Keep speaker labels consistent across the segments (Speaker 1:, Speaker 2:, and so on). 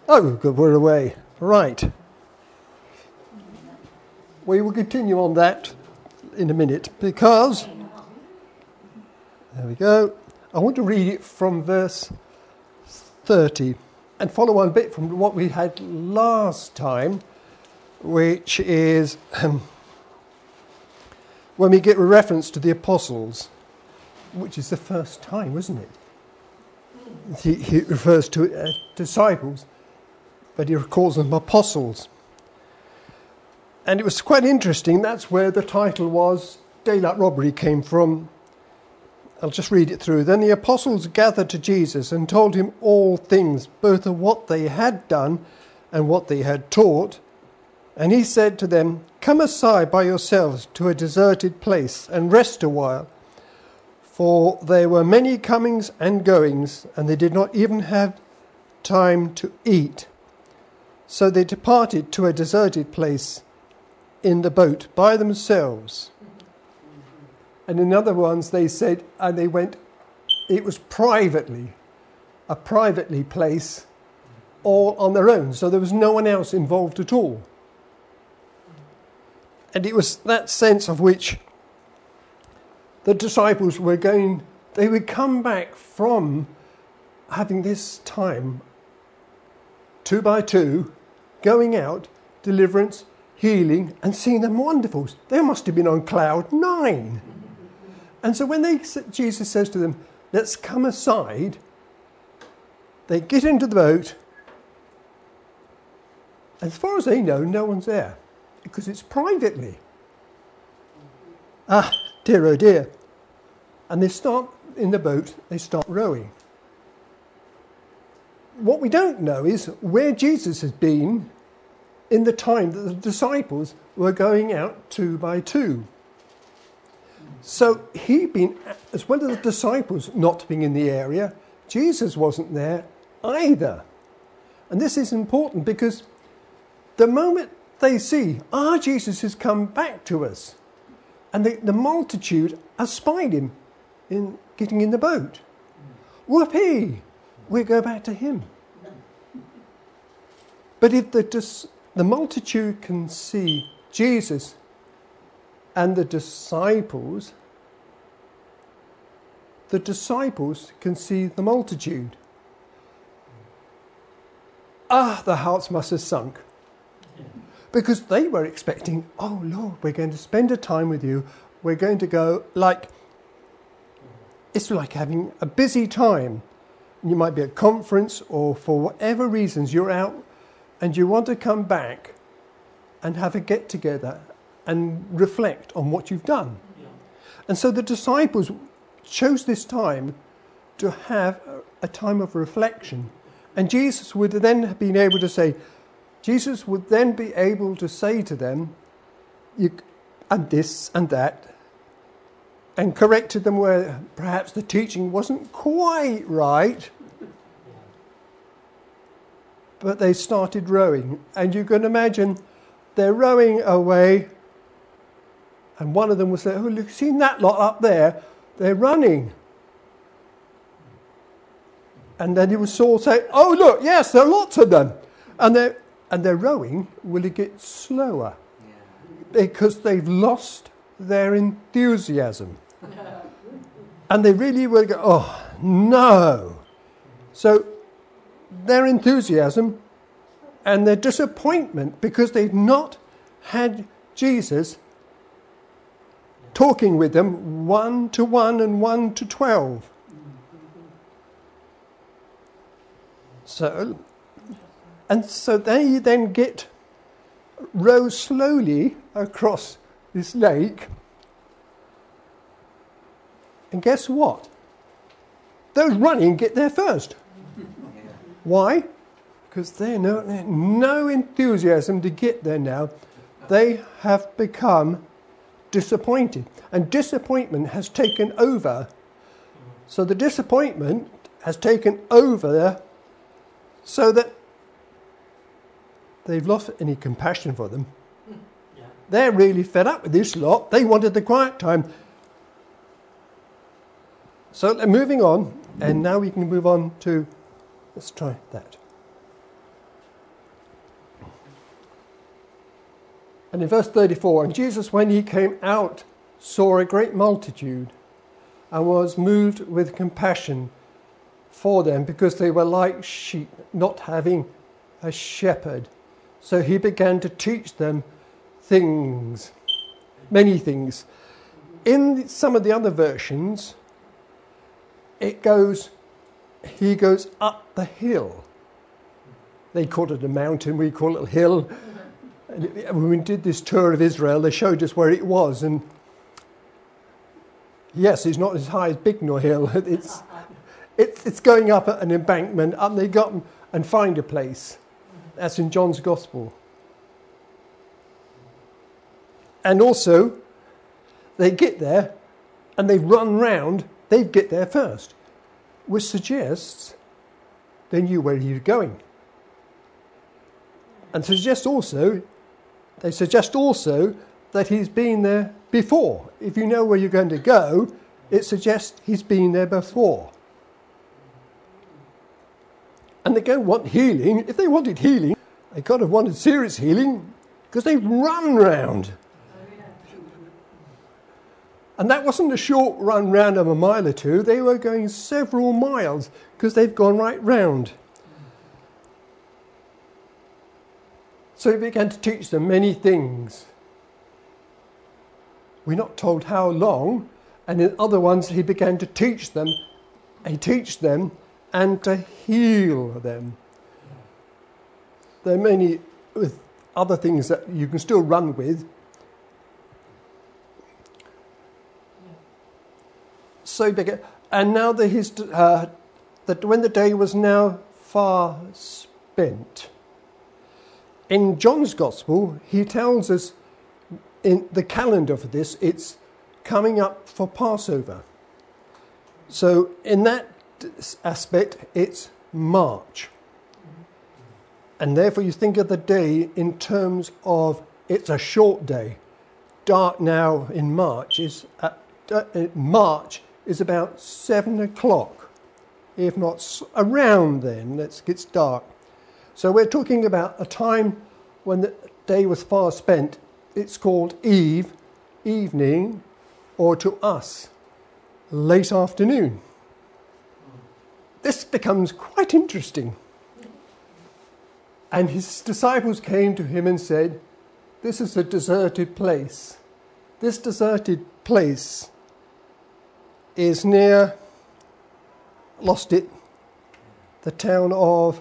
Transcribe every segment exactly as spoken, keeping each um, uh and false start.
Speaker 1: Oh, good, we're away. Right. We will continue on that in a minute because, there we go. I want to read it from verse thirty and follow on a bit from what we had last time, which is um, when we get a reference to the apostles, which is the first time, isn't it? He, he refers to uh, disciples, but he calls them apostles. And it was quite interesting. That's where the title was, Daylight Robbery, came from. I'll just read it through. Then the apostles gathered to Jesus and told him all things, both of what they had done and what they had taught. And he said to them, "Come aside by yourselves to a deserted place and rest a while. For there were many comings and goings, and they did not even have time to eat." So they departed to a deserted place in the boat by themselves. And in other ones they said, and they went, it was privately, a privately place, all on their own. So there was no one else involved at all. And it was that sense of which the disciples were going, they would come back from having this time, two by two, going out, deliverance, healing, and seeing them wonderfuls. They must have been on cloud nine. And so when they, Jesus says to them, "Let's come aside," they get into the boat. As far as they know, no one's there, because it's privately. Ah, dear, oh dear. And they start in the boat, they start rowing. What we don't know is where Jesus has been in the time that the disciples were going out two by two. So he'd been, as well as the disciples not being in the area, Jesus wasn't there either. And this is important because the moment they see, ah, Jesus has come back to us, and the, the multitude has spied him in getting in the boat. Whoopee! We go back to him. But if the dis- the multitude can see Jesus and the disciples, the disciples can see the multitude. Ah, the hearts must have sunk. Because they were expecting, "Oh Lord, we're going to spend a time with you. We're going to go like," it's like having a busy time. You might be at a conference, or for whatever reasons you're out and you want to come back and have a get together and reflect on what you've done. Yeah. And so the disciples chose this time to have a time of reflection. And Jesus would then have been able to say, Jesus would then be able to say to them, "You and this and that," and corrected them where perhaps the teaching wasn't quite right. But they started rowing. And you can imagine they're rowing away. And one of them will say, "Oh, look, seen that lot up there? They're running." And then he will sort of say, "Oh, look, yes, there are lots of them." And they're, and their rowing will get slower. Because they've lost their enthusiasm. And they really will go, "Oh, no." So their enthusiasm and their disappointment because they've not had Jesus talking with them one to one and one to twelve. So, and so they then get row slowly across this lake. And guess what? Those running get there first. Why? Because they no, no enthusiasm to get there now. They have become disappointed. And disappointment has taken over. So the disappointment has taken over so that they've lost any compassion for them. They're really fed up with this lot. They wanted the quiet time. So they're moving on. And now we can move on to... Let's try that. And in verse thirty-four, and Jesus, when he came out, saw a great multitude and was moved with compassion for them, because they were like sheep not having a shepherd. So he began to teach them things, many things. In some of the other versions, it goes, he goes up the hill. They call it a mountain, we call it a hill. And when we did this tour of Israel, they showed us where it was. And yes, it's not as high as Bignor Hill. It's, it's, it's going up an embankment, and they got and find a place. That's in John's Gospel. And also, they get there and they run round, they get there first, which suggests they knew where he was going. And suggest also, they suggest also that he's been there before. If you know where you're going to go, it suggests he's been there before. And they don't want healing. If they wanted healing, they could have wanted serious healing, because they run round. And that wasn't a short run round of a mile or two. They were going several miles, because they've gone right round. So he began to teach them many things. We're not told how long. And in other ones, he began to teach them, and teach them, and to heal them. There are many with other things that you can still run with. So big, and now that his uh, that when the day was now far spent. In John's Gospel, he tells us in the calendar for this, it's coming up for Passover. So in that aspect, it's March. And therefore you think of the day in terms of it's a short day. Dark now in March is at, uh, March is about seven o'clock, if not around then, it gets dark. So we're talking about a time when the day was far spent. It's called eve, evening, or to us, late afternoon. This becomes quite interesting. And his disciples came to him and said, this is a deserted place. This deserted place is near, lost it, the town of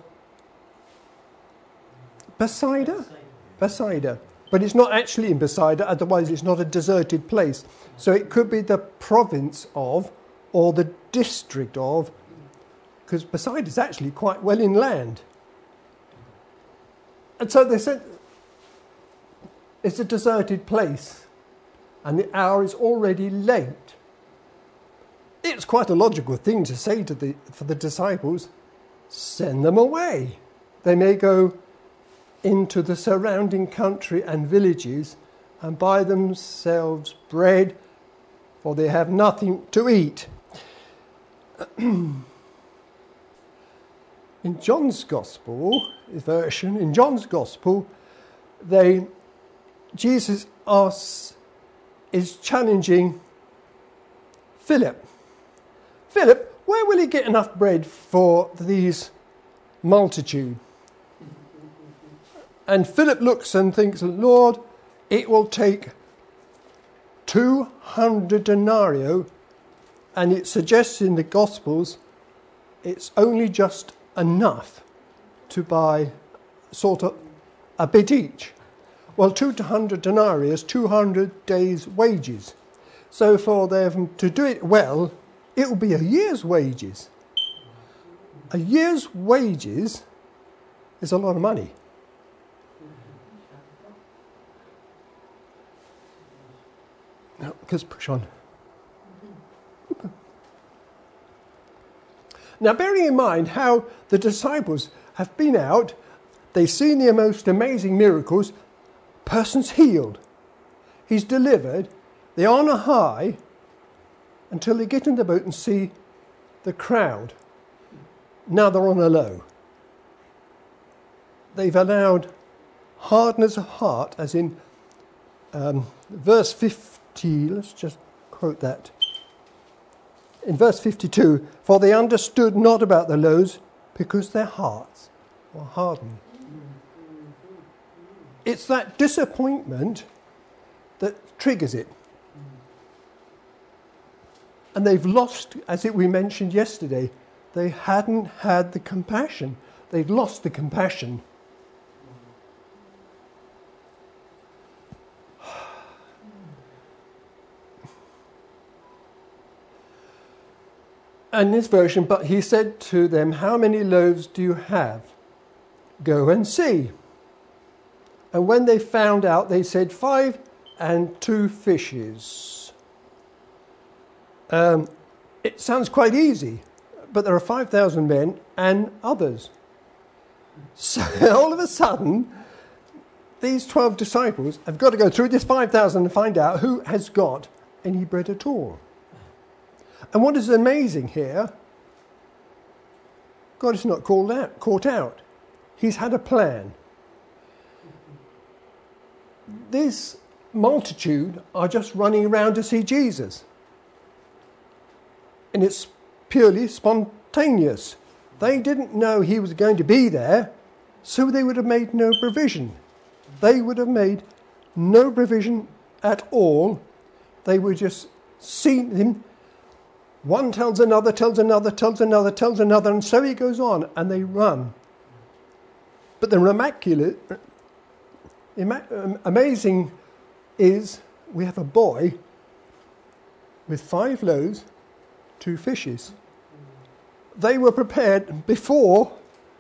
Speaker 1: Bethsaida? Bethsaida. But it's not actually in Bethsaida, otherwise it's not a deserted place. So it could be the province of, or the district of, because Bethsaida is actually quite well inland. And so they said, it's a deserted place, and the hour is already late. It's quite a logical thing to say to the for the disciples, send them away. They may go into the surrounding country and villages and buy themselves bread, for they have nothing to eat. In John's Gospel version, in John's Gospel, they Jesus asks, is challenging Philip. Philip, where will he get enough bread for these multitude? And Philip looks and thinks, Lord, it will take two hundred denarii, and it suggests in the Gospels it's only just enough to buy sort of a bit each. Well, two hundred denarii is two hundred days' wages. So for them to do it well, it will be a year's wages. A year's wages is a lot of money. No, just push on. Now, bearing in mind how the disciples have been out, they've seen the most amazing miracles, person's healed, he's delivered, they're on a high until they get in the boat and see the crowd. Now they're on a low. They've allowed hardness of heart, as in um, verse fifty, let's just quote that. In verse fifty-two, for they understood not about the loaves because their hearts were hardened. It's that disappointment that triggers it. And they've lost, as it we mentioned yesterday, they hadn't had the compassion. They'd lost the compassion. In this version, but he said to them, how many loaves do you have? Go and see. And when they found out, they said, five and two fishes. Um, it sounds quite easy, but there are five thousand men and others. So all of a sudden, these twelve disciples have got to go through this five thousand and find out who has got any bread at all. And what is amazing here, God is not called out, caught out. He's had a plan. This multitude are just running around to see Jesus. And it's purely spontaneous. They didn't know he was going to be there, so they would have made no provision. They would have made no provision at all. They would just see him. One tells another, tells another, tells another, tells another, and so he goes on, and they run. But the remarkable, amazing is we have a boy with five loaves, two fishes. They were prepared beforehand.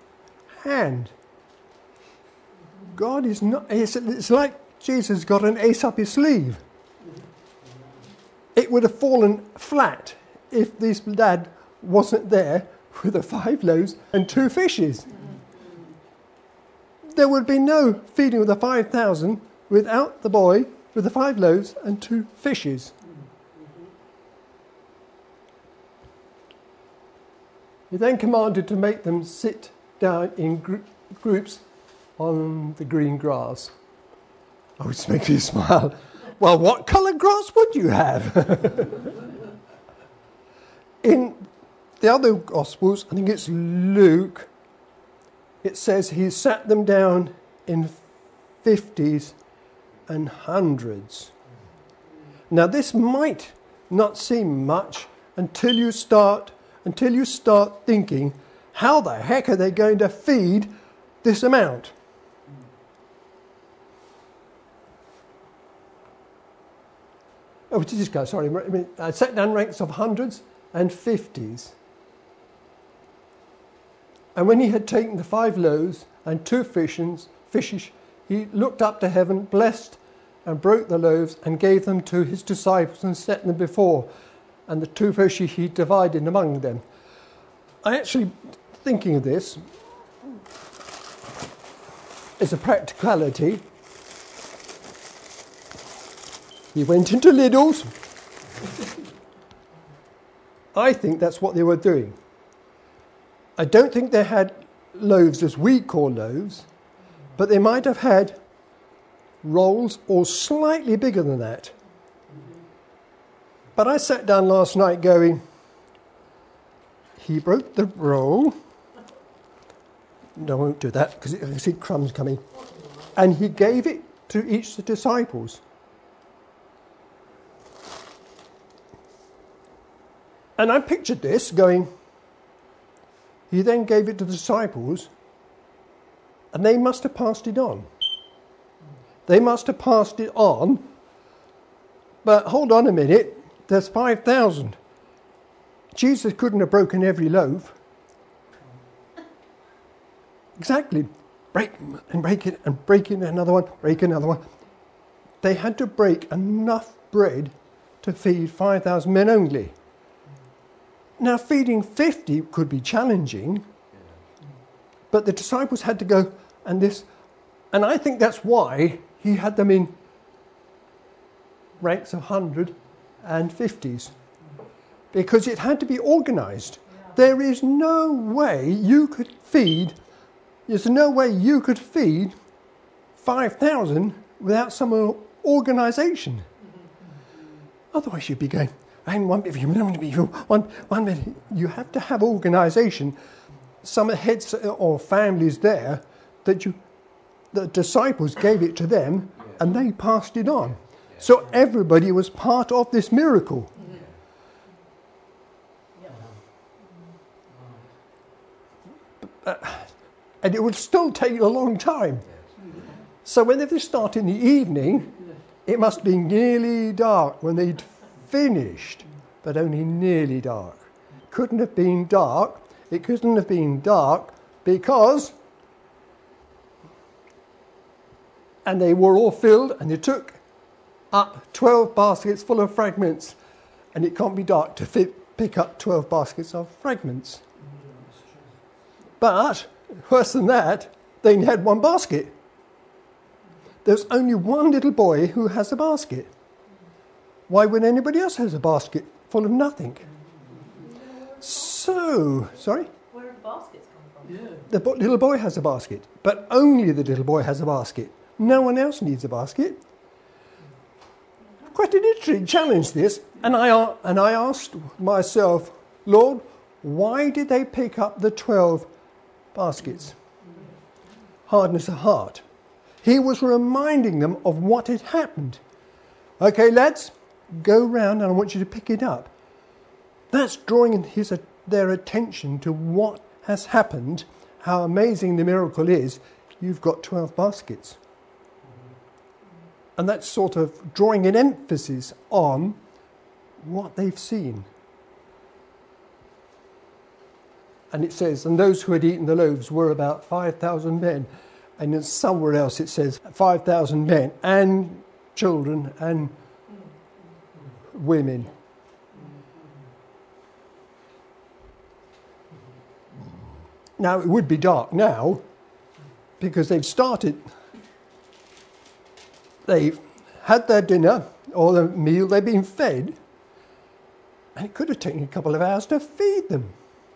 Speaker 1: God is not, it's, it's like Jesus got an ace up his sleeve. It would have fallen flat if this dad wasn't there with the five loaves and two fishes. There would be no feeding of the five thousand without the boy with the five loaves and two fishes. He then commanded to make them sit down in gr- groups on the green grass. Oh, it's making me smile. Well, what colour grass would you have? In the other Gospels, I think it's Luke, it says he sat them down in fifties and hundreds. Now, this might not seem much until you start until you start thinking, how the heck are they going to feed this amount? Oh, what did this guy? Sorry, I mean, I set down ranks of hundreds and fifties. And when he had taken the five loaves and two fishes, fishes, he looked up to heaven, blessed and broke the loaves and gave them to his disciples and set them before. And the two fishes he divided among them. I actually, thinking of this, as a practicality, he went into Lidl's. I think that's what they were doing. I don't think they had loaves as we call loaves, but they might have had rolls or slightly bigger than that. But I sat down last night going, he broke the roll. No, I won't do that because I can see crumbs coming. And he gave it to each of the disciples. And I pictured this going, he then gave it to the disciples, and they must have passed it on. They must have passed it on, but hold on a minute, there's five thousand. Jesus couldn't have broken every loaf. Exactly. Break and break it and break it, another one, break another one. They had to break enough bread to feed five thousand men only. Now, feeding fifty could be challenging, but the disciples had to go and this, and I think that's why he had them in ranks of hundred and fifties, because it had to be organised. There is no way you could feed. There's no way you could feed five thousand without someone organisation. Otherwise you'd be going, and one bit, one, one bit, you have to have organisation. Some heads or families there that you, the disciples gave it to them and they passed it on. So everybody was part of this miracle. Uh, and it would still take a long time. So when they start in the evening, it must be nearly dark when they'd finished, but only nearly dark. Couldn't have been dark. It couldn't have been dark because, and they were all filled, and they took up twelve baskets full of fragments, and it can't be dark to fit, pick up twelve baskets of fragments. But worse than that, they only had one basket. There's only one little boy who has a basket. Why would anybody else have a basket full of nothing? So, sorry?
Speaker 2: Where do the baskets come from? Yeah.
Speaker 1: The bo- little boy has a basket, but only the little boy has a basket. No one else needs a basket. Quite an interesting challenge, this. And I, and I asked myself, Lord, why did they pick up the twelve baskets? Hardness of heart. He was reminding them of what had happened. Okay, lads, go round and I want you to pick it up. That's drawing his, their attention to what has happened, how amazing the miracle is. You've got twelve baskets. And that's sort of drawing an emphasis on what they've seen. And it says, and those who had eaten the loaves were about five thousand men. And then somewhere else it says five thousand men and children and women. Now, it would be dark now because they've started, they've had their dinner or the meal, they've been fed, and it could have taken a couple of hours to feed them.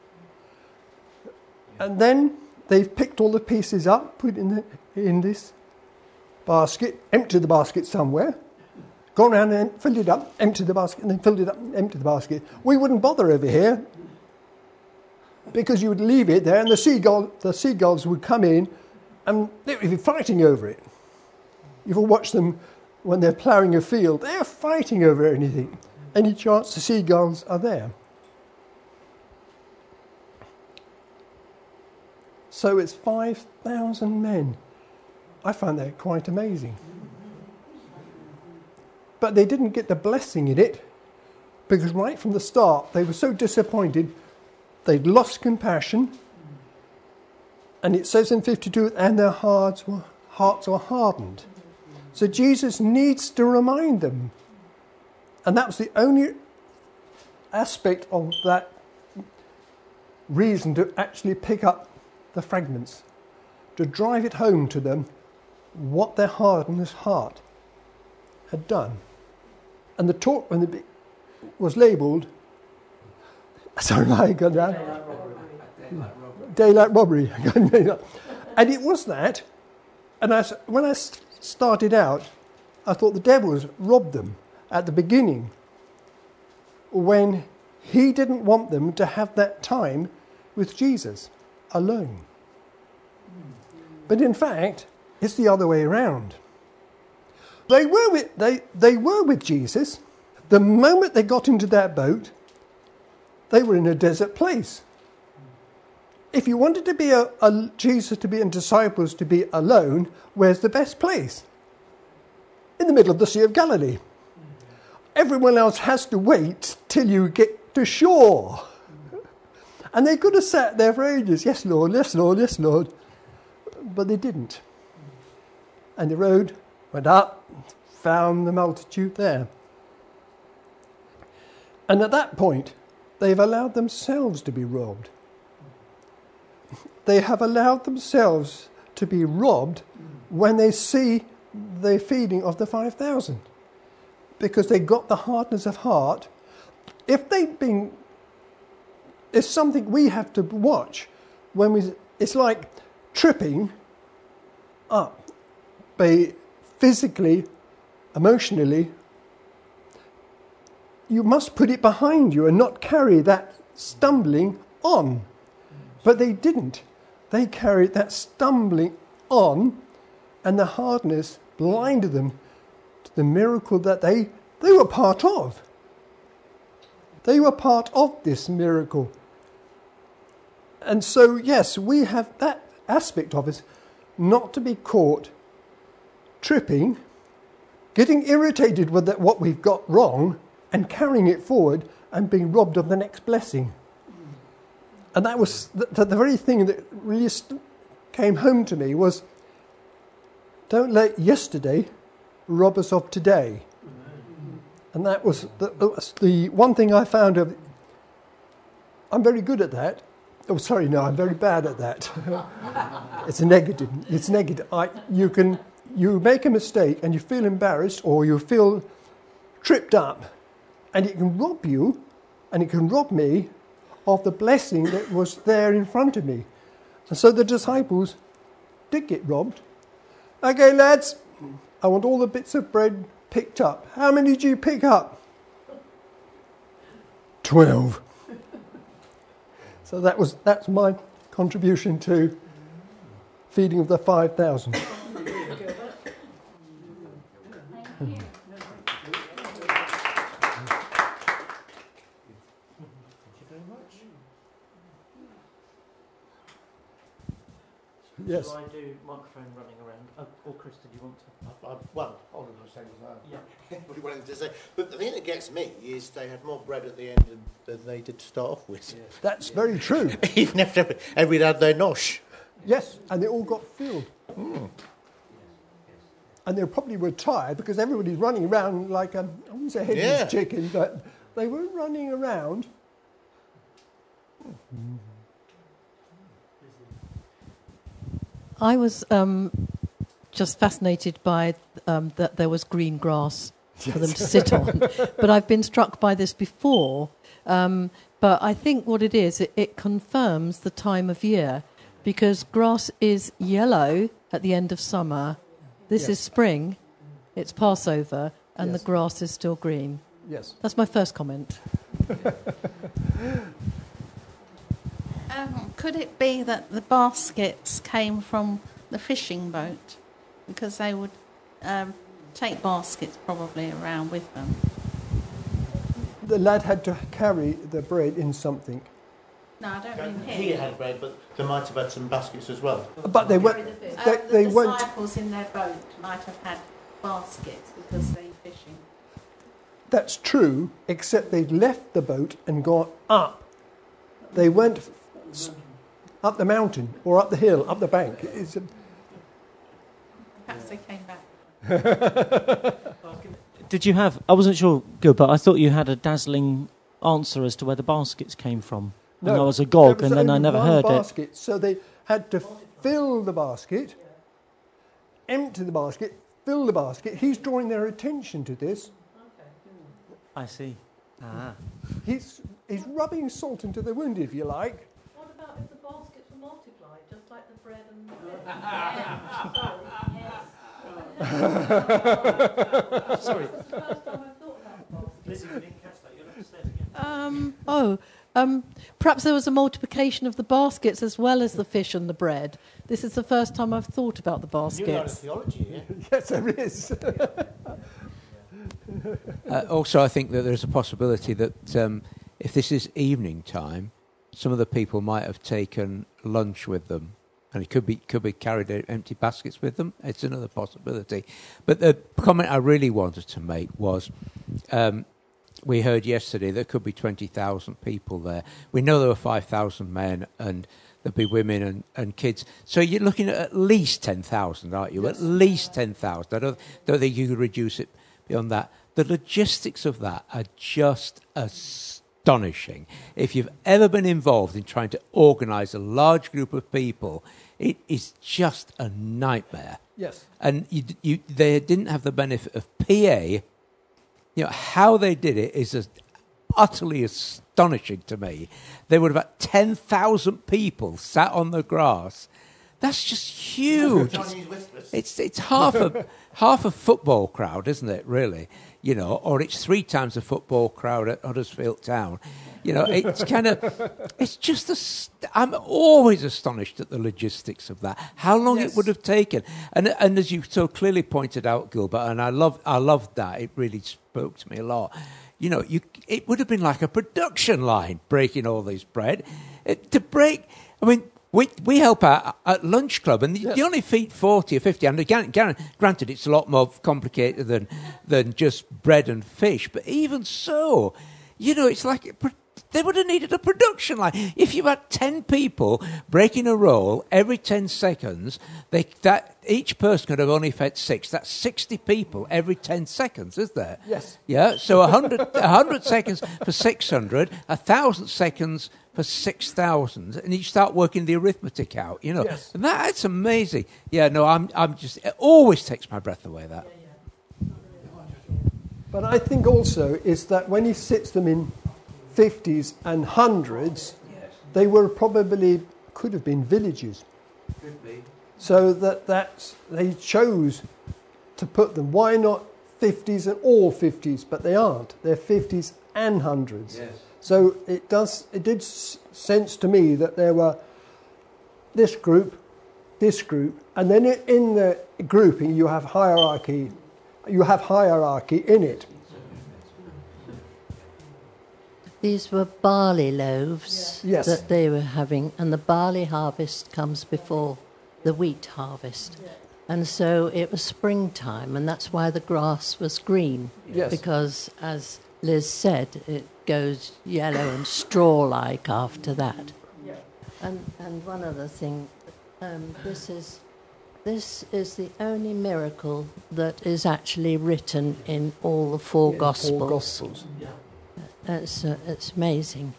Speaker 1: And then they've picked all the pieces up, put in the, in this basket, emptied the basket somewhere, gone around and filled it up, emptied the basket, and then filled it up, emptied the basket. We wouldn't bother over here because you would leave it there and the seagull, the seagulls would come in and they would be fighting over it. You've all watched them when they're ploughing a field. They're fighting over anything. Any chance the seagulls are there. So it's five thousand men. I found that quite amazing. But they didn't get the blessing in it because right from the start they were so disappointed. They'd lost compassion. And it says in fifty-two, and their hearts were, hearts were hardened. So Jesus needs to remind them. And that was the only aspect of that reason to actually pick up the fragments, to drive it home to them what their hardness heart had done. And the talk when it was labelled, sorry, I got that. Daylight robbery. And it was that. And I, when I started out, I thought the devil robbed them at the beginning when he didn't want them to have that time with Jesus alone. But in fact, it's the other way around. They were with, they, they were with Jesus. The moment they got into that boat, they were in a desert place. If you wanted to be a, a Jesus to be and disciples to be alone, where's the best place? In the middle of the Sea of Galilee. Everyone else has to wait till you get to shore. And they could have sat there for ages. Yes, Lord, yes, Lord, yes, Lord. But they didn't. And the road went up, found the multitude there. And at that point, they've allowed themselves to be robbed. They have allowed themselves to be robbed when they see the feeding of the five thousand. Because they got the hardness of heart. If they'd been... It's something we have to watch. When we, it's like tripping up by physically emotionally, you must put it behind you and not carry that stumbling on. But they didn't. They carried that stumbling on, and the hardness blinded them to the miracle that they, they were part of. They were part of this miracle. And so, yes, we have that aspect of us, not to be caught tripping, getting irritated with that, what we've got wrong, and carrying it forward and being robbed of the next blessing. And that was the, the, the very thing that really st- came home to me was, don't let yesterday rob us of today. And that was the, that was the one thing I found of. I'm very good at that. Oh, sorry, no, I'm very bad at that. It's a negative. It's negative. I, you can you make a mistake and you feel embarrassed or you feel tripped up, and it can rob you, and it can rob me of the blessing that was there in front of me. And so the disciples did get robbed. Okay, lads, I want all the bits of bread picked up. How many did you pick up? Twelve. So that was that's my contribution to feeding of the five thousand. Yes.
Speaker 3: Shall I do microphone running around? Uh, or Chris, did you want to?
Speaker 4: I, I, well, I was going to say as well.
Speaker 3: Yeah.
Speaker 4: What he wanted to say. But the thing that gets me is they had more bread at the end than, than they did to start off with.
Speaker 3: Yeah.
Speaker 1: That's very true.
Speaker 4: Even after everybody had their nosh.
Speaker 1: Yes, and they all got filled.
Speaker 4: Mm.
Speaker 1: And they probably were tired because everybody's running around like a, I wouldn't say headless
Speaker 4: Yeah.
Speaker 1: chicken, but they were running around. Mm.
Speaker 5: I was um, just fascinated by um, that there was green grass for yes. them to sit on. But I've been struck by this before. Um, but I think what it is, it, it confirms the time of year, because grass is yellow at the end of summer. This yes. is spring. It's Passover, and yes. the grass is still green.
Speaker 1: Yes.
Speaker 5: That's my first comment.
Speaker 6: Um, could it be that the baskets came from the fishing boat? Because they would um, take baskets probably around with them.
Speaker 1: The lad had to carry the bread in something.
Speaker 6: No, I don't mean
Speaker 4: He
Speaker 6: him.
Speaker 4: had bread, but they might have had some baskets as well.
Speaker 1: But they weren't.
Speaker 6: Uh,
Speaker 1: They,
Speaker 6: the
Speaker 1: they weren't.
Speaker 6: disciples in their boat might have had baskets because they fishing.
Speaker 1: That's true, except they'd left the boat and gone up. They went s- up the mountain or up the hill, up the bank. It's a,
Speaker 6: Perhaps they came back.
Speaker 3: Did you have? I wasn't sure, good, but I thought you had a dazzling answer as to where the baskets came from.
Speaker 1: no,
Speaker 3: and I was agog,
Speaker 1: there was
Speaker 3: and then I
Speaker 1: only
Speaker 3: never
Speaker 1: one
Speaker 3: heard
Speaker 1: basket, So they had to fill the basket, empty the basket, fill the basket. He's drawing their attention to this.
Speaker 3: it. I see. Ah.
Speaker 1: He's he's rubbing salt into the wound, if you like.
Speaker 2: What about if the baskets were multiplied, just like the bread and the bread?
Speaker 3: Sorry.
Speaker 2: It's the first time I've thought about baskets.
Speaker 3: Lizzie, we didn't catch that. You'll have to say it again.
Speaker 5: Um, oh, um, perhaps there was a multiplication of the baskets as well as the fish and the bread. This is the first time I've thought about the
Speaker 4: You know
Speaker 5: baskets.
Speaker 4: theology, yeah?
Speaker 1: Yes, there is.
Speaker 7: Uh, also, I think that there's a possibility that um, if this is evening time, some of the people might have taken lunch with them, and it could be could be carried out empty baskets with them. It's another possibility. But the comment I really wanted to make was, um, we heard yesterday there could be twenty thousand people there. We know there were five thousand men, and there'd be women and, and kids. So you're looking at at least ten thousand, aren't you?
Speaker 1: Yes.
Speaker 7: At least ten thousand. I don't, don't think you could reduce it beyond that. The logistics of that are just astonishing. If you've ever been involved in trying to organise a large group of people, it is just a nightmare.
Speaker 1: Yes.
Speaker 7: And you, you, they didn't have the benefit of P A. You know, how they did it is as utterly astonishing to me. They would have had ten thousand people sat on the grass. That's just huge. It's,
Speaker 4: Chinese whispers.
Speaker 7: it's it's half a half a football crowd, isn't it? Really, you know, or it's three times a football crowd at Huddersfield Town. You know, it's kind of, it's just, a st- I'm always astonished at the logistics of that, how long
Speaker 1: Yes.
Speaker 7: it would have taken. And and as you so clearly pointed out, Gilbert, and I love I loved that, it really spoke to me a lot. You know, you it would have been like a production line breaking all this bread. It, to break, I mean, we we help out at Lunch Club, and
Speaker 1: Yes.
Speaker 7: you only feed forty or fifty. And again, granted, it's a lot more complicated than than just bread and fish, but even so, you know, it's like they would have needed a production line. If you had ten people breaking a roll every ten seconds, they, that each person could have only fed six. That's sixty people every ten seconds, is there?
Speaker 1: Yes.
Speaker 7: Yeah, so one hundred, one hundred seconds for six hundred, one thousand seconds for six thousand, and you start working the arithmetic out, you know.
Speaker 1: Yes.
Speaker 7: And that, that's amazing. Yeah, no, I'm, I'm just, it always takes my breath away, that.
Speaker 1: But I think also is that when he sits them in fifties and hundreds, they were probably, could have been villages.
Speaker 7: Could be.
Speaker 1: So that that's, they chose to put them. Why not fifties and all fifties? But they aren't. They're fifties and hundreds.
Speaker 7: Yes.
Speaker 1: So it does. It did s- sense to me that there were this group, this group, and then i- in the grouping you have hierarchy. You have hierarchy in it.
Speaker 5: These were barley loaves
Speaker 1: Yes.
Speaker 5: that they were having, and the barley harvest comes before the wheat harvest. And so it was springtime, and that's why the grass was green.
Speaker 1: Yes.
Speaker 5: Because, as Liz said, it goes yellow and straw-like after that. And and one other thing, um, this is this is the only miracle that is actually written in all the four
Speaker 1: In
Speaker 5: Gospels.
Speaker 1: Four Gospels.
Speaker 5: It's uh, it's amazing.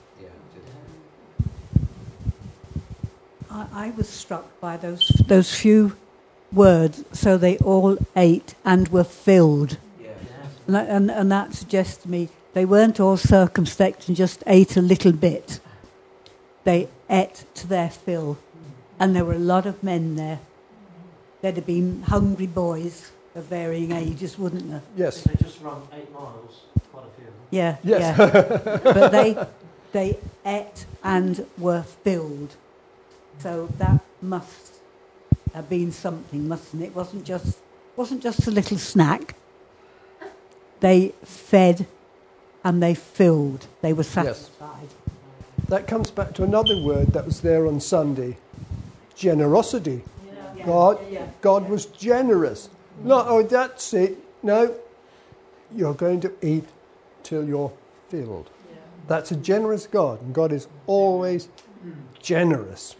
Speaker 8: I, I was struck by those those few words. So they all ate and were filled, and, that- and and that suggests to me they weren't all circumspect and just ate a little bit. They ate to their fill, and there were a lot of men there. There'd have been hungry boys of varying ages, wouldn't there?
Speaker 1: Yes.
Speaker 3: They just run eight miles, quite a few of them.
Speaker 8: Yeah,
Speaker 1: Yes.
Speaker 8: yeah. But they they ate and were filled. So that must have been something, mustn't it? It wasn't just wasn't just a little snack. They fed and they filled. They were satisfied.
Speaker 1: That comes back to another word that was there on Sunday, generosity.
Speaker 8: Yeah.
Speaker 1: God,
Speaker 8: Yeah.
Speaker 1: God was generous. Not, oh, that's it. No, you're going to eat till you're filled. That's a generous God, and God is always generous.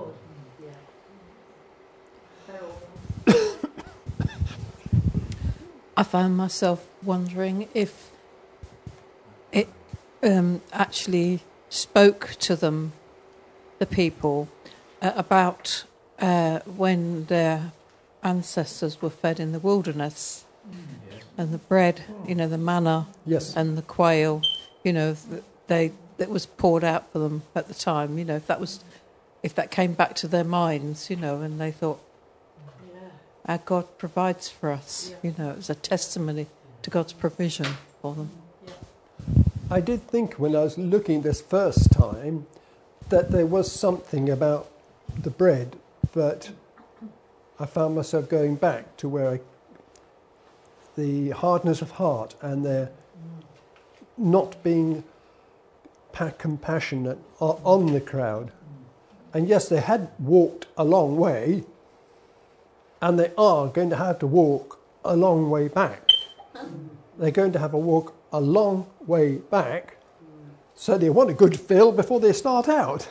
Speaker 9: I found myself wondering if it um, actually spoke to them, the people, uh, about uh, when their ancestors were fed in the wilderness, and the bread, you know, the manna
Speaker 1: Yes.
Speaker 9: and the quail, you know, th- they that was poured out for them at the time. You know, if that was, if that came back to their minds, you know, and they thought, our God provides for us. You know, it was a testimony to God's provision for them.
Speaker 1: I did think when I was looking this first time that there was something about the bread, but I found myself going back to where I, the hardness of heart and their not being pa- compassionate o- on the crowd. And yes, they had walked a long way, and they are going to have to walk a long way back. They're going to have to walk a long way back, so they want a good fill before they start out.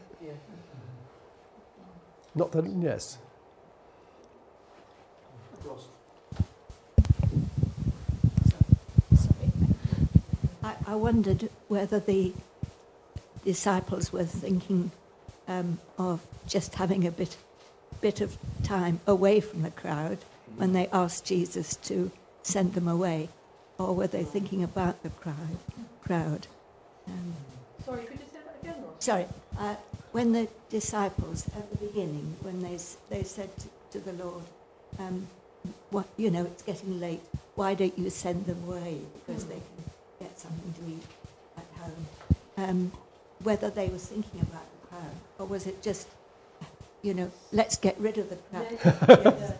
Speaker 1: Not that, yes.
Speaker 10: I, I wondered whether the disciples were thinking um, of just having a bit, bit of time away from the crowd when they asked Jesus to send them away, or were they thinking about the crowd? Crowd. Um,
Speaker 2: Sorry, could you say that again, Ross?
Speaker 10: sorry, uh, when the disciples at the beginning, when they s- they said to, to the Lord, um, "What you know, it's getting late. Why don't you send them away because they can get something to eat at home?" Um, whether they were thinking about the crowd, or was it just, you know, let's get rid of the crowd?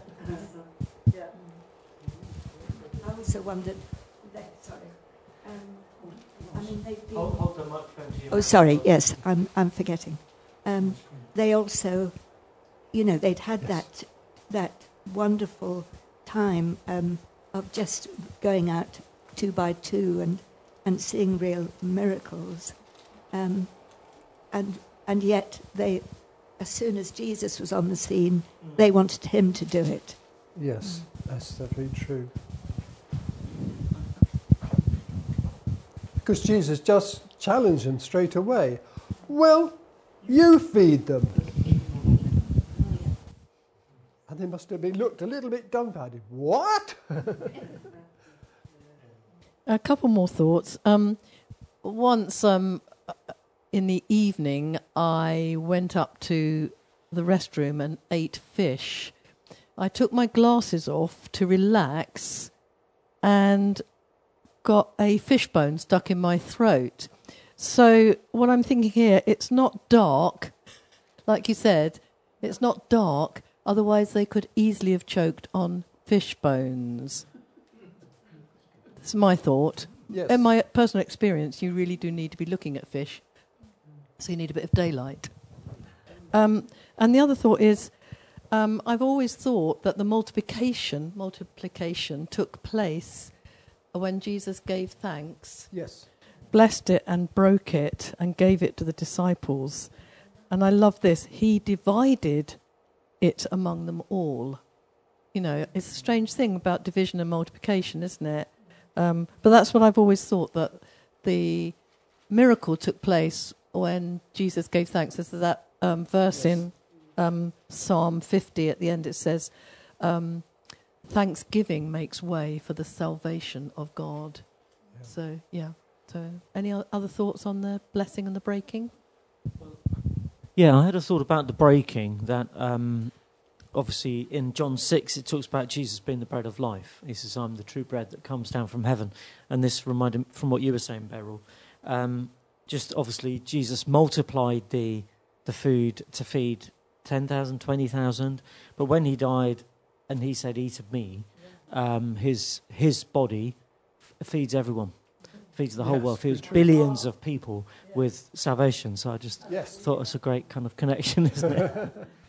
Speaker 10: I also wondered. That, sorry. Um, I mean, they've been.
Speaker 3: Hold, hold the microphone to your
Speaker 10: Oh,
Speaker 3: mouth.
Speaker 10: sorry. Yes, I'm. I'm forgetting. Um, they also, you know, they'd had
Speaker 1: Yes.
Speaker 10: that that wonderful time um, of just going out two by two and and seeing real miracles, um, and and yet they, as soon as Jesus was on the scene, they wanted him to do it.
Speaker 1: Yes, that's definitely true. Because Jesus just challenged them straight away. Well, you feed them. And they must have been looked a little bit dumbfounded. What?
Speaker 5: A couple more thoughts. Um, once um, in the evening, I went up to the restroom and ate fish. I took my glasses off to relax and got a fish bone stuck in my throat. So what I'm thinking here, it's not dark, like you said, it's not dark, otherwise they could easily have choked on fish bones. That's my thought.
Speaker 1: Yes.
Speaker 5: In my personal experience, you really do need to be looking at fish, so you need a bit of daylight. Um, and the other thought is, um, I've always thought that the multiplication, multiplication took place when Jesus gave thanks,
Speaker 1: Yes.
Speaker 5: blessed it and broke it and gave it to the disciples. And I love this. He divided it among them all. You know, it's a strange thing about division and multiplication, isn't it? Um, but that's what I've always thought, that the miracle took place when Jesus gave thanks. There's that um, verse
Speaker 1: Yes.
Speaker 5: in um, Psalm fifty at the end. It says, um, thanksgiving makes way for the salvation of God.
Speaker 1: Yeah.
Speaker 5: So, yeah. So, any o- other thoughts on the blessing and the breaking?
Speaker 3: Yeah, I had a thought about the breaking, that um, obviously in John six it talks about Jesus being the bread of life. He says, I'm the true bread that comes down from heaven. And this reminded me from what you were saying, Beryl. Um, just obviously Jesus multiplied the the food to feed ten thousand, twenty thousand. But when he died and he said, eat of me, um, his his body f- feeds everyone. Feeds the whole
Speaker 1: Yes,
Speaker 3: world, feeds
Speaker 1: true.
Speaker 3: billions of people with salvation. So I just
Speaker 1: Yes.
Speaker 3: thought it's a great kind of connection, isn't it?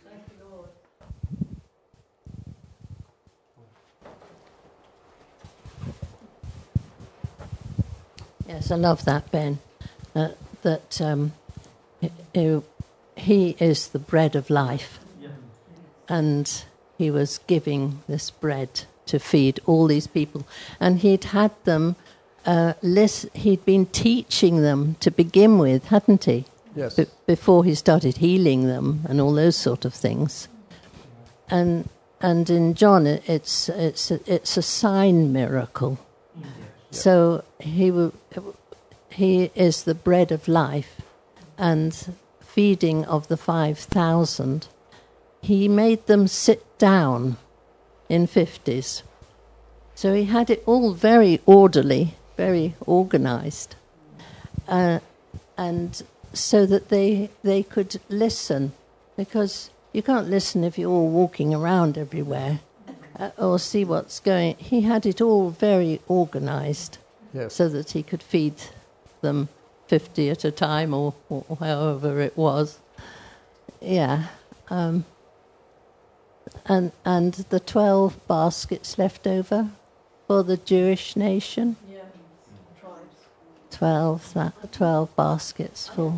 Speaker 11: Yes, I love that, Ben. Uh, that um, he, he is the bread of life, and he was giving this bread to feed all these people, and he'd had them. Uh, list, he'd been teaching them to begin with, hadn't he?
Speaker 1: Yes.
Speaker 11: B- before he started healing them and all those sort of things. And and in John, it, it's it's a, it's a sign miracle.
Speaker 1: Yeah.
Speaker 11: So he w- he is the bread of life, and feeding of the five thousand. He made them sit down in fifties. So he had it all very orderly, very organised, uh, and so that they they could listen, because you can't listen if you're all walking around everywhere uh, or see what's going. He had it all very organised,
Speaker 1: Yes.
Speaker 11: so that he could feed them fifty at a time, or, or however it was. Yeah. Um, and and the twelve baskets left over for the Jewish nation.
Speaker 2: Yeah, tribes.
Speaker 11: Twelve that twelve baskets full.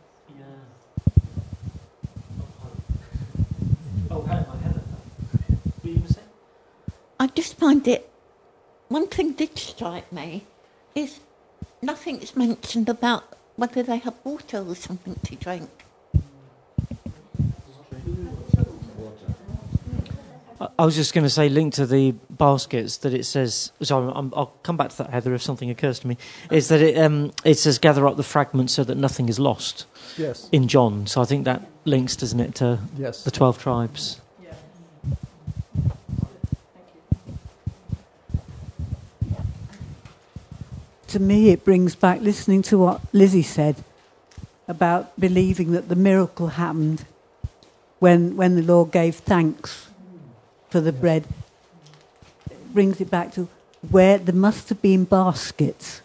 Speaker 3: Oh, Helen, Helen. What were you going to say?
Speaker 12: I just find it, one thing did strike me, is nothing is mentioned about whether they have water or something to drink.
Speaker 3: I- I was just going to say, linked to the baskets, that it says. Sorry, I'm, I'll come back to that, Heather, if something occurs to me. Is that it? Um, it says, "Gather up the fragments so that nothing is lost."
Speaker 1: Yes.
Speaker 3: In John, so I think that links, doesn't it, to
Speaker 1: Yes.
Speaker 3: the twelve tribes.
Speaker 8: To me, it brings back listening to what Lizzie said about believing that the miracle happened when when the Lord gave thanks for the bread. It brings it back to where there must have been baskets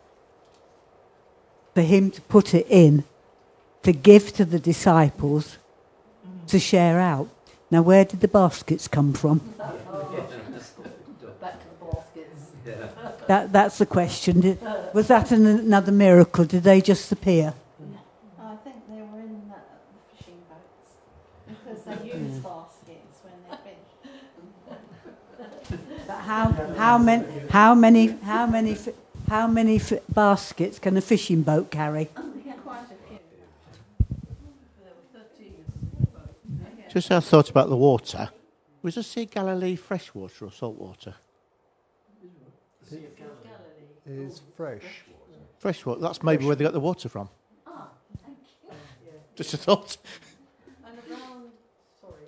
Speaker 8: for him to put it in, to give to the disciples, to share out. Now, where did the baskets come from?
Speaker 2: Back to the baskets.
Speaker 8: That, that's the question. Did, was that an, another miracle? Did they just appear?
Speaker 6: I think they were in the fishing boats because they use baskets when they fish.
Speaker 8: But how, how many how many how many fi- how many fi- baskets can a fishing boat carry?
Speaker 6: Quite a few.
Speaker 4: Just a thought about the water. Was the Sea of Galilee fresh water or salt water?
Speaker 1: Is fresh.
Speaker 4: Fresh water. That's maybe where they got the water from.
Speaker 2: Ah, thank you.
Speaker 4: Just a thought.
Speaker 2: And around, sorry,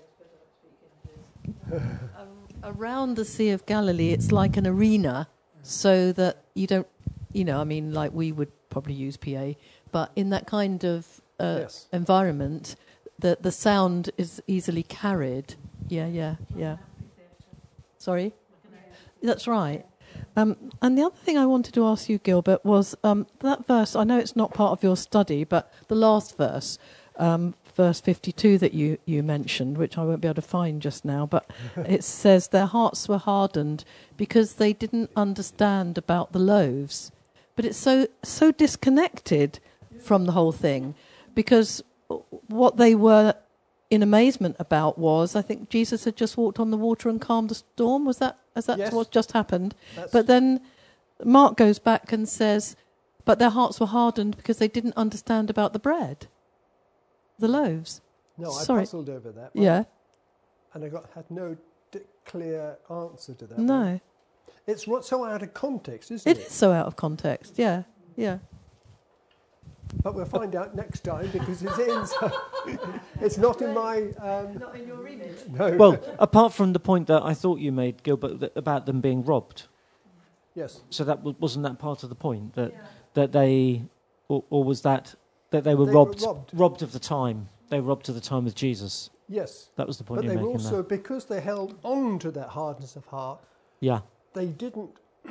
Speaker 2: I suppose I'm speaking to
Speaker 5: Um, around the Sea of Galilee, it's like an arena, so that you don't, you know, I mean, like we would probably use P A, but in that kind of uh,
Speaker 1: Yes.
Speaker 5: environment, the the sound is easily carried. Yeah, yeah, yeah. Sorry? That's right. Um, and the other thing I wanted to ask you, Gilbert, was um, that verse, I know it's not part of your study, but the last verse, um, verse fifty-two that you, you mentioned, which I won't be able to find just now, but it says their hearts were hardened because they didn't understand about the loaves. But it's so so disconnected from the whole thing, because what they were in amazement about was, I think Jesus had just walked on the water and calmed the storm. Was that, is that
Speaker 1: Yes.
Speaker 5: what just happened?
Speaker 1: That's-
Speaker 5: But then Mark goes back and says, but their hearts were hardened because they didn't understand about the bread, the loaves.
Speaker 1: No, I
Speaker 5: Sorry.
Speaker 1: puzzled over that one.
Speaker 5: Yeah.
Speaker 1: And I got had no d- clear answer to that.
Speaker 5: No.
Speaker 1: one. It's what so out of context, isn't
Speaker 5: It
Speaker 1: it?
Speaker 5: is so out of context. Yeah. Yeah.
Speaker 1: But we'll find out next time because it's in. So it's not in my. Um,
Speaker 2: not in your remit.
Speaker 1: no.
Speaker 3: Well, apart from the point that I thought you made, Gilbert, that, about them being robbed.
Speaker 1: Yes.
Speaker 3: So that w- wasn't that part of the point that that they, or, or was that that they were
Speaker 1: They were
Speaker 3: robbed,
Speaker 1: robbed.
Speaker 3: of the time? They were robbed of the time with Jesus.
Speaker 1: Yes.
Speaker 3: That was the point
Speaker 1: But
Speaker 3: you
Speaker 1: they
Speaker 3: were
Speaker 1: were
Speaker 3: making
Speaker 1: also,
Speaker 3: there.
Speaker 1: because they held on to that hardness of heart,
Speaker 3: Yeah.
Speaker 1: they didn't.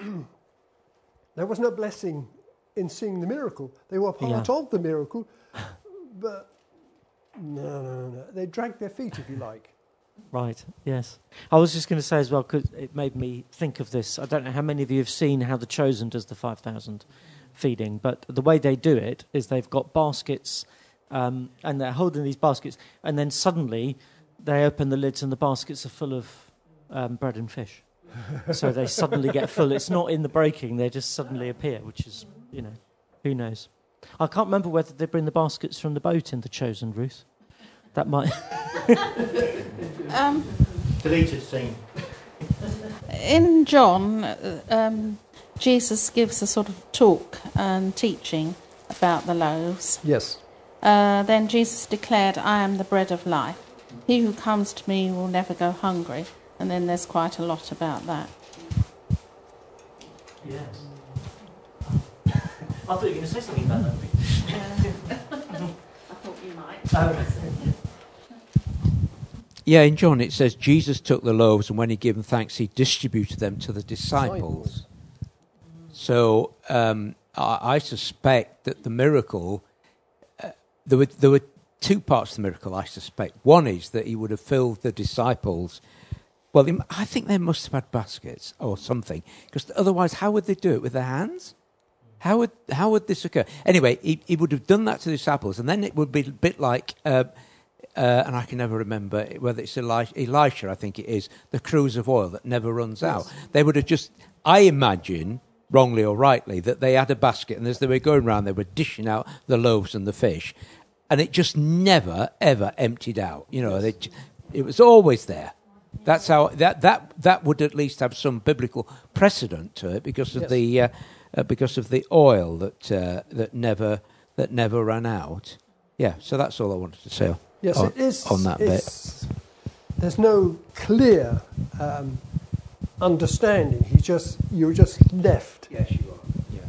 Speaker 1: There was no blessing in seeing the miracle. They were part
Speaker 3: Yeah.
Speaker 1: of the miracle, but no, no, no, no. They dragged their feet, if you like.
Speaker 3: Right, yes. I was just going to say as well, because it made me think of this. I don't know how many of you have seen how The Chosen does the five thousand feeding, but the way they do it is they've got baskets, um, and they're holding these baskets, and then suddenly they open the lids and the baskets are full of um, bread and fish. So they suddenly get full. It's not in the breaking, they just suddenly appear, which is, you know, who knows. I can't remember whether they bring the baskets from the boat in The Chosen, Ruth. That might...
Speaker 6: Um,
Speaker 4: Deleted scene.
Speaker 6: in John, uh, um, Jesus gives a sort of talk and teaching about the loaves.
Speaker 1: Yes.
Speaker 6: Uh, then Jesus declared, I am the bread of life. He who comes to me will never go hungry. And then there's quite a lot about that.
Speaker 3: Yes. I thought you were going to say something about that.
Speaker 6: I thought you might.
Speaker 7: Yeah, in John it says Jesus took the loaves and when he gave them thanks, he distributed them to the disciples. So um, I, I suspect that the miracle, uh, there were there were two parts to the miracle. I suspect one is that he would have filled the disciples. Well, they, I think they must have had baskets or something, because otherwise, how would they do it with their hands? How would how would this occur? Anyway, he, he would have done that to the disciples, and then it would be a bit like. Uh, Uh, and I can never remember whether it's Elisha, Elisha, I think it is, the cruse of oil that never runs out. They would have just, I imagine, wrongly or rightly, that they had a basket, and as they were going around, they were dishing out the loaves and the fish, and it just never, ever emptied out. You know, they, it was always there. That's how that that that would at least have some biblical precedent to it because of
Speaker 1: Yes.
Speaker 7: the uh, uh, because of the oil that uh, that never that never ran out. Yeah, so that's all I wanted to say.
Speaker 1: Yes,
Speaker 7: on,
Speaker 1: it is.
Speaker 7: on that bit.
Speaker 1: it's- There's no clear um, understanding. He just you're just left.
Speaker 7: Yes, you are.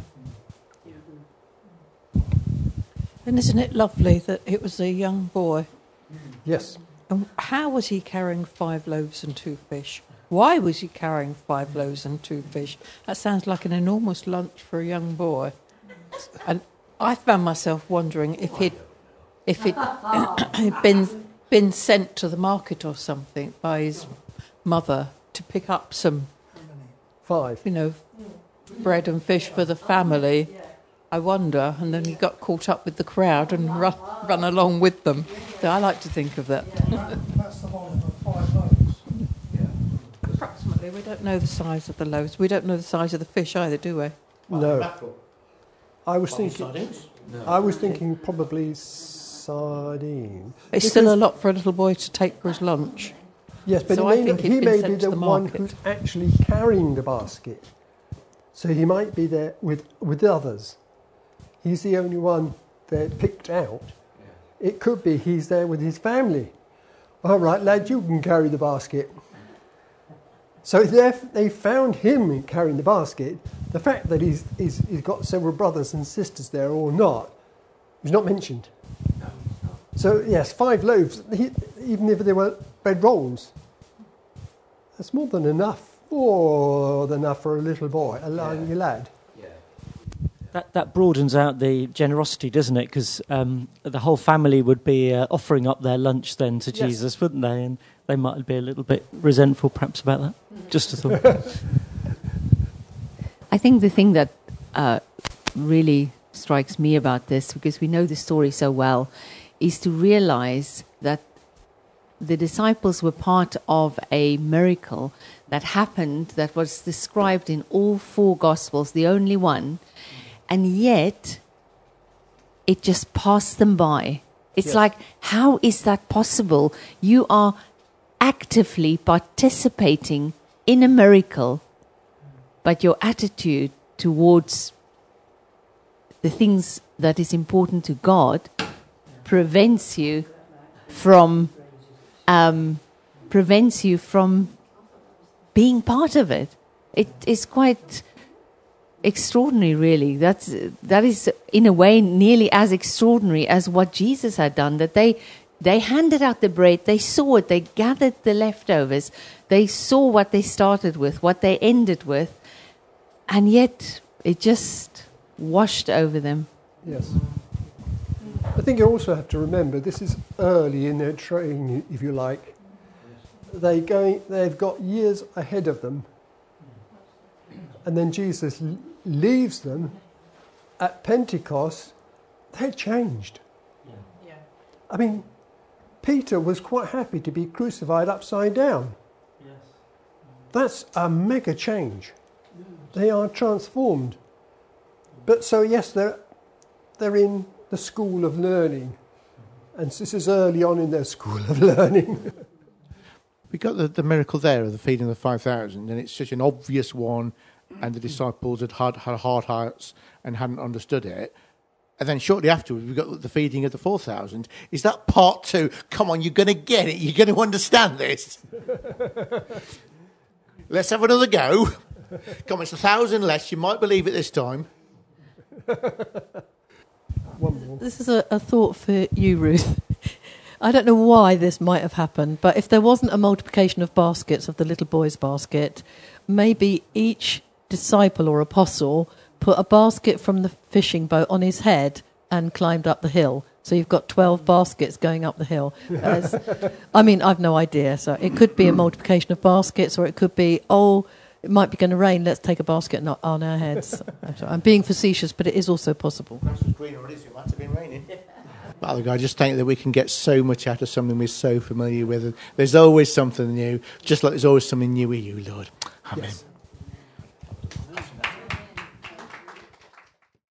Speaker 9: And isn't it lovely that it was a young boy?
Speaker 1: Yes.
Speaker 9: And how was he carrying five loaves and two fish? Why was he carrying five loaves and two fish? That sounds like an enormous lunch for a young boy. And I found myself wondering if he'd, if he'd been, been sent to the market or something by his mother to pick up some,
Speaker 1: Five.
Speaker 9: you know, bread and fish for the family. I wonder, and then he got caught up with the crowd and run, run along with them. So I like to think of that.
Speaker 13: That's the volume of five loaves.
Speaker 9: Approximately, we don't know the size of the loaves. We don't know the size of the fish either, do we?
Speaker 1: No. I was
Speaker 4: Probably
Speaker 1: thinking.
Speaker 4: sardines?
Speaker 1: I was thinking probably sardine.
Speaker 9: It's still a lot for a little boy to take for his lunch.
Speaker 1: Yes, but
Speaker 9: So
Speaker 1: he
Speaker 9: I
Speaker 1: may,
Speaker 9: think
Speaker 1: not-
Speaker 9: he'd
Speaker 1: he
Speaker 9: been
Speaker 1: may
Speaker 9: sent
Speaker 1: be
Speaker 9: to
Speaker 1: the,
Speaker 9: the
Speaker 1: one
Speaker 9: market.
Speaker 1: who's actually carrying the basket. So he might be there with, with the others. He's the only one they're picked out. It could be he's there with his family. All right, lad, you can carry the basket. So if they found him carrying the basket. The fact that he's, he's, he's got several brothers and sisters there or not is not mentioned. So yes, five loaves, he, even if they were bread rolls, that's more than enough, more than enough for a little boy, a young
Speaker 7: Yeah.
Speaker 1: lad.
Speaker 3: That, that broadens out the generosity, doesn't it? Because um, the whole family would be uh, offering up their lunch then to
Speaker 1: Yes.
Speaker 3: Jesus, wouldn't they? And they might be a little bit resentful, perhaps, about that. Just a thought.
Speaker 14: I think the thing that uh, really strikes me about this, because we know the story so well, is to realize that the disciples were part of a miracle that happened that was described in all four Gospels, the only one, and yet it just passed them by. It's
Speaker 15: Yes.
Speaker 14: like, how is that possible? You are actively participating in a miracle, but your attitude towards the things that is important to God prevents you from um, prevents you from being part of it. It is quite extraordinary, really. That's that is in a way nearly as extraordinary as what Jesus had done. That they they handed out the bread, they saw it, they gathered the leftovers, they saw what they started with, what they ended with, and yet it just washed over them.
Speaker 1: Yes. I think you also have to remember this is early in their training, if you like. They going, they've got years ahead of them, and then Jesus l- leaves them at Pentecost. They're changed.
Speaker 2: Yeah.
Speaker 1: I mean, Peter was quite happy to be crucified upside down. That's a mega change. They are transformed. But so yes, they're they're in the school of learning, and this is early on in their school of learning.
Speaker 16: We got the, the miracle there of the feeding of the five thousand, and it's such an obvious one, and the disciples had had, had hard hearts and hadn't understood it. And then shortly afterwards, we got the feeding of the four thousand. Is that part two? Come on, you're going to get it. You're going to understand this. Let's have another go. Come on, it's a thousand less. You might believe it this time.
Speaker 5: This is a, a thought for you, Ruth. I don't know why this might have happened, but if there wasn't a multiplication of baskets of the little boy's basket, maybe each disciple or apostle put a basket from the fishing boat on his head and climbed up the hill. So you've got twelve baskets going up the hill. As, I mean, I've no idea. So it could be a multiplication of baskets, or it could be, oh, it might be going to rain, let's take a basket on- on our heads. I'm being facetious, but it is also possible.
Speaker 4: Grass was green already, so it might have been raining.
Speaker 16: Father God, I just think that we can get so much out of something we're so familiar with. There's always something new, just like there's always something new with you, Lord. Amen.
Speaker 1: Yes.